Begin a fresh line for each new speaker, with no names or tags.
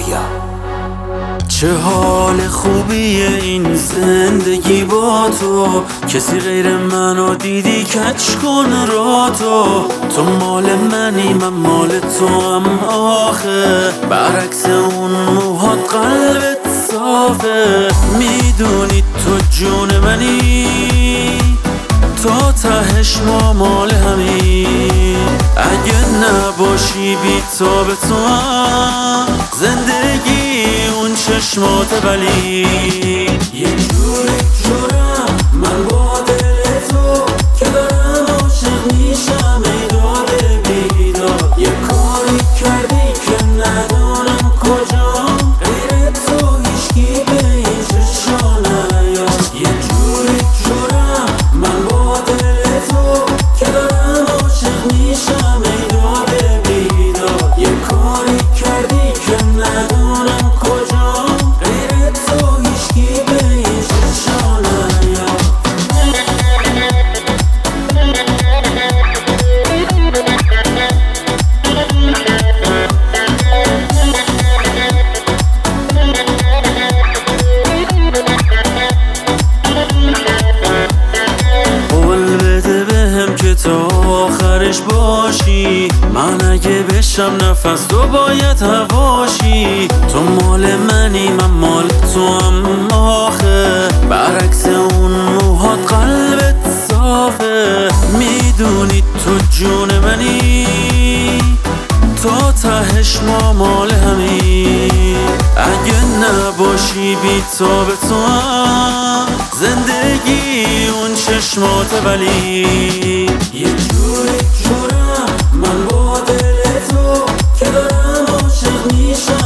چه حال خوبیه این زندگی با تو، کسی غیر منو دیدی کج کن را تو مال منی من مال تو هم آخه، برعکس اون موهات قلبت صافه. میدونی تو جون منی، تا تهش ما مال همین. اگه نباشی بی تا به تو هم زندگی اون چشمات ولی یه جوری جورم من با دل تو که دارم عاشق میشم ای داده بیدار. یه کاری کردی که ندانم کجا، غیر تو هیچکی به این چشا نیاد. یه جوری جورم من با دل تو که دارم عاشق میشم ای داده بیدار. یه کاری کردی که ندانم کجا، غیر تو هیچکی به این چشا نیاد. قول بده بهم که تا آخرش باشی، من اگه بشم نفس تو باید هواشی. تو مال منی من مال تو هم آخه، برعکس اون موهات قلبت صافه. میدونی تو جون منی، تا تهش ما مال همین. اگه نباشی بی تا به تو هم زندگی اون چشمات ولی یه جوری جورم من با دل تو که دارم عاشق میشم